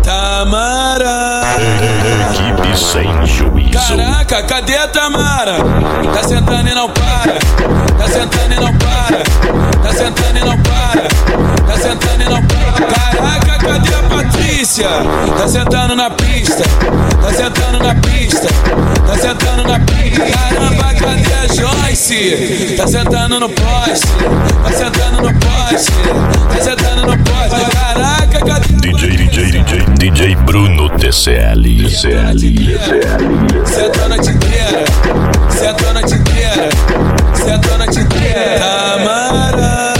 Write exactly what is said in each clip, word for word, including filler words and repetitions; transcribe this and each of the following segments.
Tamara. Equipe sem juízo. Caraca, cadê a Tamara? Tá sentando e não para. Tá sentando e não para. Tá sentando e não para. Tá sentando e não para. Caraca, cadê a Patrícia? Tá sentando na pista. Tá sentando na pista. Tá sentando na pista. Caramba, cadê a Joyce? Tá sentando no poste. Tá sentando no poste. Tá sentando no poste. Caraca, cadê a D J, D J, D J, D J Bruno T C L. T C L. Senta a noite inteira. Senta a noite inteira. Senta a noite inteira. Tamara.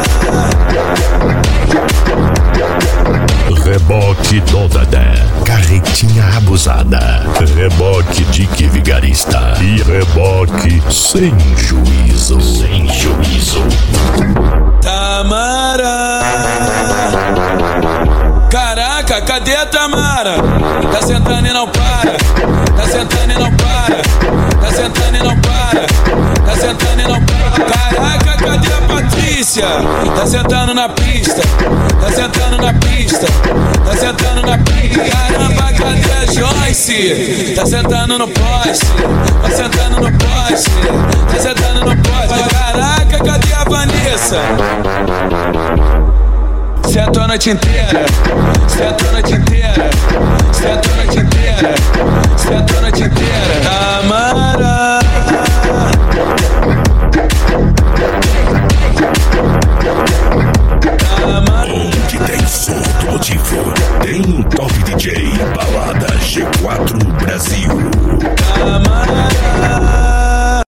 Reboque do Dedé, carretinha abusada, reboque Dick Vigarista e reboque sem juízo. Sem juízo. Tamara. Caraca, cadê a Tamara? Tá sentando e não para. Tá sentando e não para. Tá sentando e não para. Tá sentando e não para. Caraca, cadê a Patrícia? Tá sentando na pista. Tá sentando na pista. Tá sentando na pista. Caramba, cadê a Joyce? Tá sentando no poste. Tá sentando no poste. Tá sentando no poste. Caraca, cadê a Vanessa? Senta a noite inteira. Senta a noite inteira. Senta a noite inteira. Senta a noite inteira. Tamara.